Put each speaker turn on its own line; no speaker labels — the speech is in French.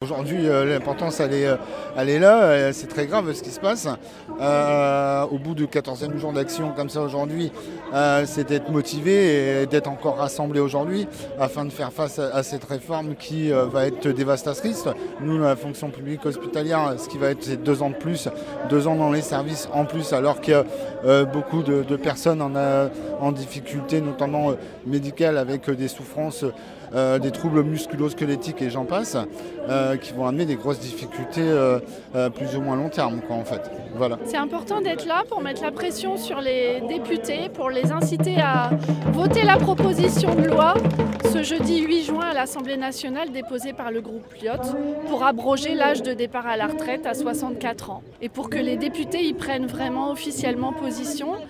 Aujourd'hui, l'importance, elle est là, c'est très grave ce qui se passe. Au bout de 14e jour d'action comme ça aujourd'hui, c'est d'être motivé et d'être encore rassemblé aujourd'hui afin de faire face à cette réforme qui va être dévastatrice. Nous, la fonction publique hospitalière, ce qui va être, c'est 2 ans de plus, 2 ans dans les services en plus, alors qu'il y a beaucoup de personnes en difficulté, notamment médicales, avec des souffrances, des troubles musculo-squelettiques et j'en passe, qui vont amener des grosses difficultés plus ou moins long terme, quoi, en fait. Voilà.
C'est important d'être là pour mettre la pression sur les députés, pour les inciter à voter la proposition de loi ce jeudi 8 juin à l'Assemblée nationale déposée par le groupe Lyotte pour abroger l'âge de départ à la retraite à 64 ans et pour que les députés y prennent vraiment officiellement position